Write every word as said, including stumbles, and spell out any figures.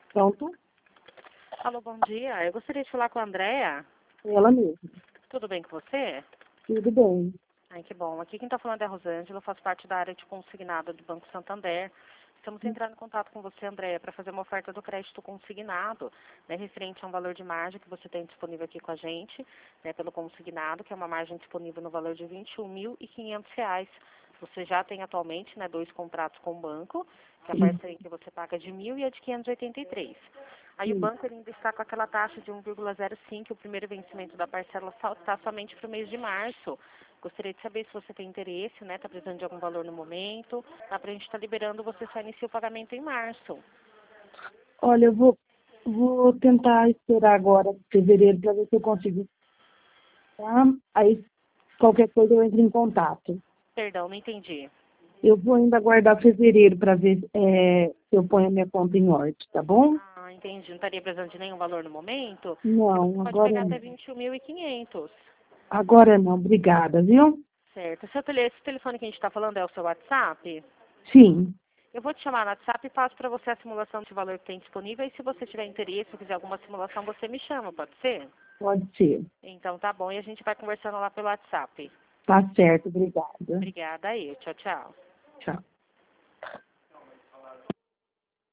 Pronto? Alô, bom dia. Eu gostaria de falar com a Andréa. Ela mesma. Tudo bem com você? Tudo bem. Ai, que bom. Aqui quem está falando é a Rosângela, eu faço parte da área de consignado do Banco Santander. Estamos entrando em contato com você, Andréa, para fazer uma oferta do crédito consignado, né, referente a um valor de margem que você tem disponível aqui com a gente, né, pelo consignado, que é uma margem disponível no valor de vinte e um mil e quinhentos reais. Você já tem atualmente, né, dois contratos com o banco, que é a parcela em que você paga de mil e a de quinhentos e oitenta e três. Aí o Sim. banco ele ainda está com aquela taxa de um vírgula zero cinco, o primeiro vencimento da parcela está somente para o mês de março. Gostaria de saber se você tem interesse, né? Está precisando de algum valor no momento. Tá, para a gente estar liberando, você só inicia o pagamento em março. Olha, eu vou, vou tentar esperar agora fevereiro para ver se eu consigo. Tá? Aí, qualquer coisa eu entro em contato. Perdão, não entendi. Eu vou ainda aguardar fevereiro para ver é, se eu ponho a minha conta em ordem, tá bom? Ah, entendi. Não estaria precisando de nenhum valor no momento? Porque você Não, pode agora pegar até não. vinte e um mil e quinhentos. Agora não, obrigada, viu? Certo. Seu tele, esse telefone que a gente está falando é o seu WhatsApp? Sim, Eu vou te chamar no WhatsApp e passo para você a simulação desse valor que tem disponível. E se você tiver interesse ou quiser alguma simulação, você me chama, pode ser? pode ser. Então tá bom, e a gente vai conversando lá pelo WhatsApp. Tá certo, obrigada. Obrigada aí, tchau, tchau. Tchau.